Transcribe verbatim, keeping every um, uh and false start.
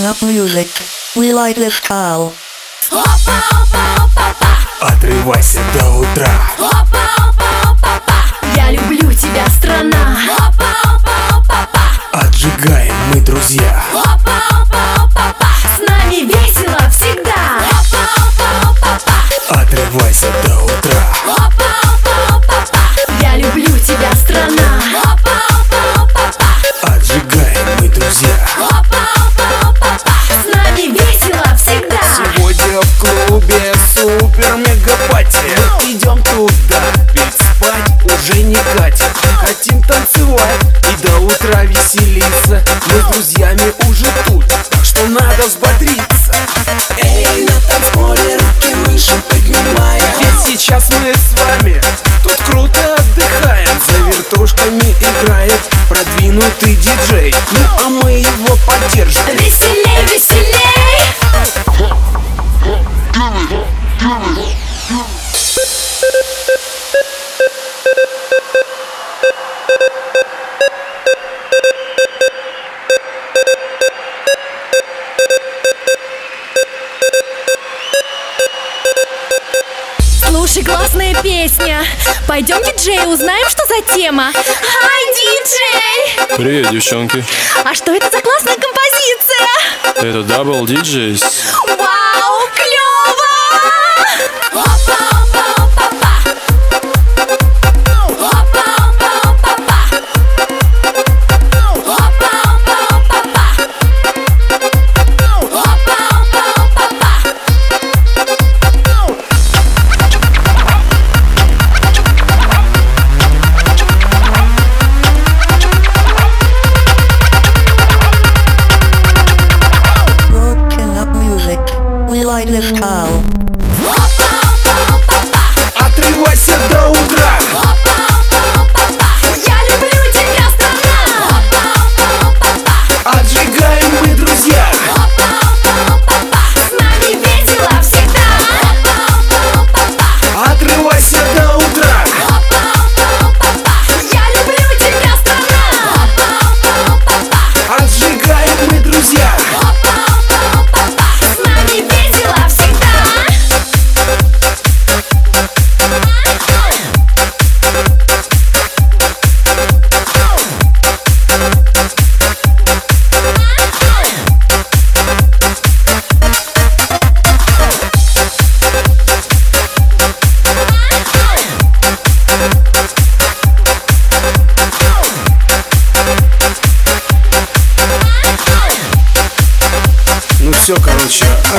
up music. We like this call. Отрывайся до утра. Я люблю тебя, страна. Отжигаем мы, друзья. С нами весело всегда. Отрывайся до утра. Я люблю тебя, страна. Отжигаем мы, друзья. С нами весело всегда. Сегодня в клубе супер-мега-пати. Идем туда, ведь спать уже не катит. Хотим танцевать и до утра веселиться. Мы с друзьями уже тут, так что надо взбодриться. Эй, на танцполе руки выше поднимаем. Ведь сейчас мы с вами тут круто отдыхаем. За вертушками играет продвинутый диджей. Ну а мы его поддержим. Веселей, веселей. Слушай, классная песня. Пойдем, диджей, узнаем, что за тема. Хай, диджей! Привет, девчонки. А что это за классная композиция? Это Double ди джейс. Вау, клево! We like this call. Отрывайся до утра. Я люблю тебя, страна. Отжигаем мы, друзья. С нами весело всегда. Отрывайся до утра. Я люблю тебя, страна. Отжигаем мы, друзья. С нами весело всегда. Ну все, короче,